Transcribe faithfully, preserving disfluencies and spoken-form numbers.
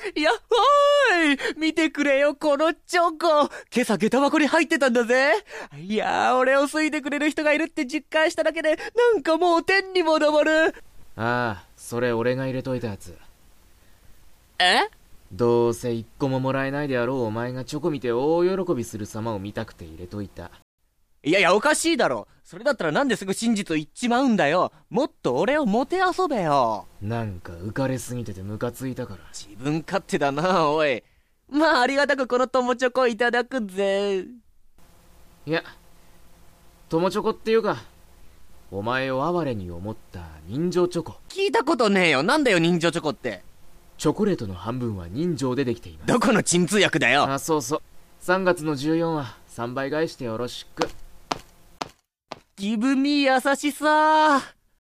やっほーい、見てくれよ、このチョコ。今朝下駄箱に入ってたんだぜ。いやー、俺を好いてくれる人がいるって実感しただけで、なんかもう天にも昇る。 ああ、それ俺が入れといたやつ。 え？ どうせ一個ももらえないであろうお前がチョコ見て大喜びする様を見たくて入れといた。 いやいや、おかしいだろ。それだったらなんですぐ真実を言っちまうんだよ。もっと俺をもてあそべよ。 なんか浮かれすぎててムカついたから。 自分勝手だな、おい。まあ、ありがたくこの友チョコいただくぜ。 いや、友チョコっていうか、お前を哀れに思った人情チョコ。 聞いたことねえよ。なんだよ、人情チョコって。 チョコレートの半分は人情でできています。 どこの鎮痛薬だよ。 あ、そうそう。さんがつのじゅうよっかはさんばい返してよろしく。 ギブミー優しさ。